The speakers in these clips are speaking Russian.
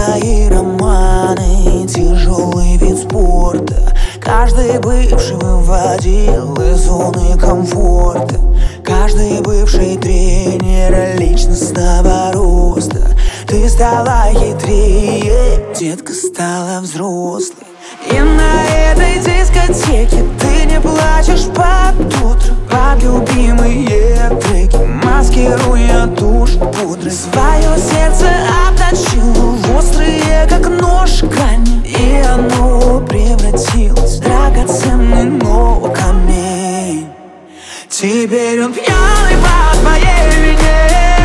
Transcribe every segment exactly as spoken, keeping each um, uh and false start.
твои романы, тяжелый вид спорта. Каждый бывший выводил из зоны комфорта. Каждый бывший тренер личностного роста. Ты стала хитрее, детка стала взрослой. И на этой дискотеке ты не плачешь под утро, под любимые треки, маскируя тушь пудры. Свое сердце обточила в острые, как нож, грани, и оно превратилось в драгоценный, но камень. Теперь он пьяный по твоей вине.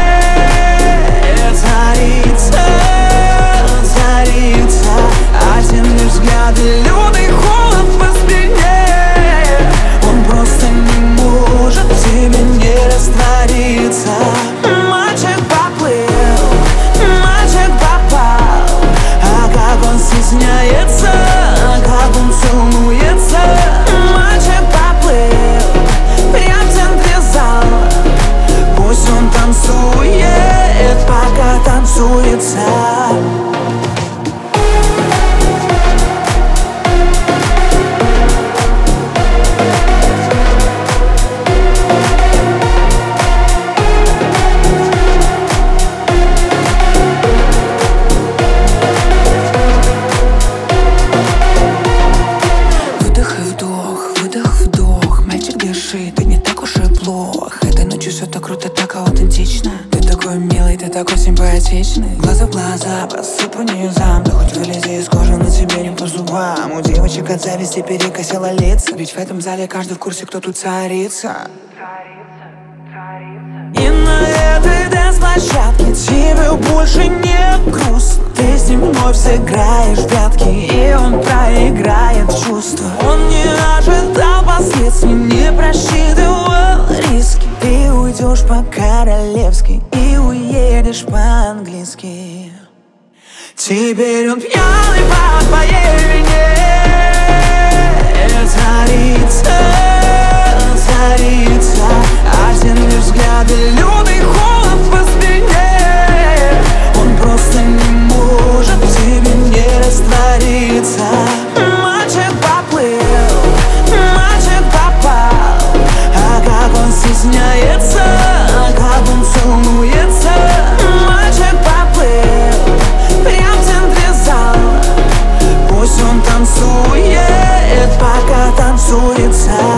Царица, царица, а темные взгляды, лютый холод по спине. Он просто не может в тебе не раствориться. Мальчик поплыл, мальчик попал, а как он стесняется, а как он целуется. Мальчик поплыл прям в центре зала. Пусть он танцует, пока танцуется. Ты не так уж и плох. Этой ночью все так круто, так аутентично. Ты такой милый, ты такой симпатичный. Глаза в глаза, посыпу низам. Да хоть вылези из кожи, но тебе не по зубам. У девочек от зависти перекосило лица. Ведь в этом зале каждый в курсе, кто тут царица. И на этой дэнс-площадке тебе больше не грустно. Ты с ним вновь сыграешь в пятки, и он проиграет чувства. Он не ожидал последствий, не просчитывал риски. Ты уйдешь по-королевски и уедешь по-английски. Теперь он пьяный по твоей вине. Царица, царица, а темные взгляды, лютый холод по спине. Он просто не может в тебе не раствориться. Мальчик поплыл, мальчик попал, а как он стесняется, а как он целуется. Мальчик поплыл прям в центре зала. Пусть он танцует, пока танцуется.